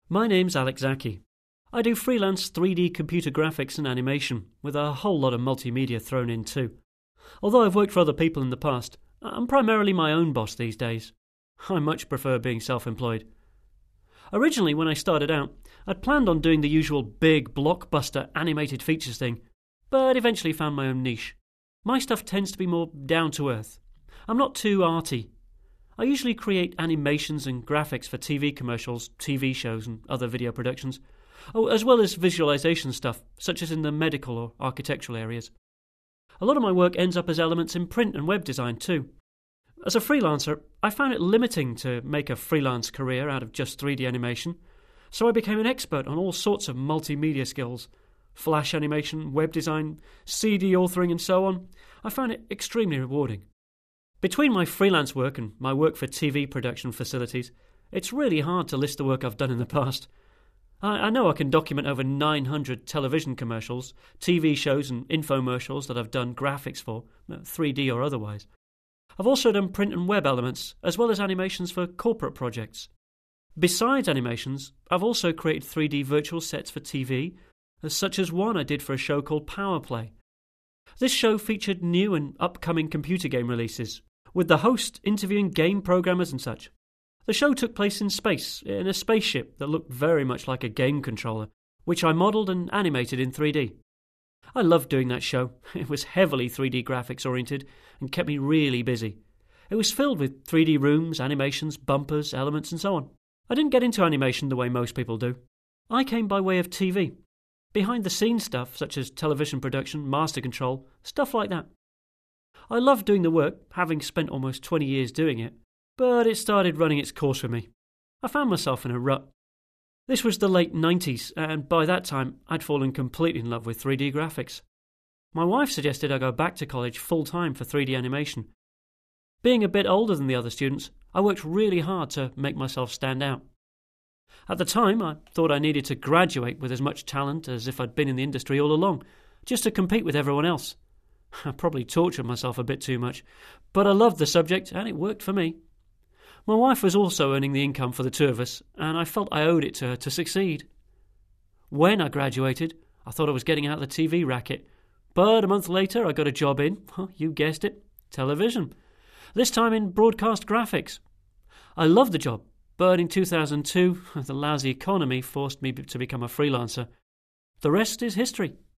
My name's Alex Zaki. I do freelance 3D computer graphics and animation, with a whole lot of multimedia thrown in too. Although I've worked for other people in the past, I'm primarily my own boss these days. I much prefer being self-employed. Originally, when I started out, I'd planned on doing the usual big blockbuster animated features thing, but eventually found my own niche. My stuff tends to be more down-to-earth. I'm not too arty. I usually create animations and graphics for TV commercials, TV shows and other video productions, as well as visualization stuff, such as in the medical or architectural areas. A lot of my work ends up as elements in print and web design too. As a freelancer, I found it limiting to make a freelance career out of just 3D animation, so I became an expert on all sorts of multimedia skills. Flash animation, web design, CD authoring and so on. I found it extremely rewarding. Between my freelance work and my work for TV production facilities, it's really hard to list the work I've done in the past. I know I can document over 900 television commercials, TV shows and infomercials that I've done graphics for, 3D or otherwise. I've also done print and web elements, as well as animations for corporate projects. Besides animations, I've also created 3D virtual sets for TV, such as one I did for a show called Power Play. This show featured new and upcoming computer game releases, with the host interviewing game programmers and such. The show took place in space, in a spaceship that looked very much like a game controller, which I modelled and animated in 3D. I loved doing that show. It was heavily 3D graphics oriented and kept me really busy. It was filled with 3D rooms, animations, bumpers, elements and so on. I didn't get into animation the way most people do. I came by way of TV. Behind the scenes stuff, such as television production, master control, stuff like that. I loved doing the work, having spent almost 20 years doing it, but it started running its course for me. I found myself in a rut. This was the late 90s, and by that time I'd fallen completely in love with 3D graphics. My wife suggested I go back to college full-time for 3D animation. Being a bit older than the other students, I worked really hard to make myself stand out. At the time, I thought I needed to graduate with as much talent as if I'd been in the industry all along, just to compete with everyone else. I probably tortured myself a bit too much, but I loved the subject and it worked for me. My wife was also earning the income for the two of us, and I felt I owed it to her to succeed. When I graduated, I thought I was getting out of the TV racket, but a month later I got a job in, you guessed it, television. This time in broadcast graphics. I loved the job, but in 2002, the lousy economy forced me to become a freelancer. The rest is history.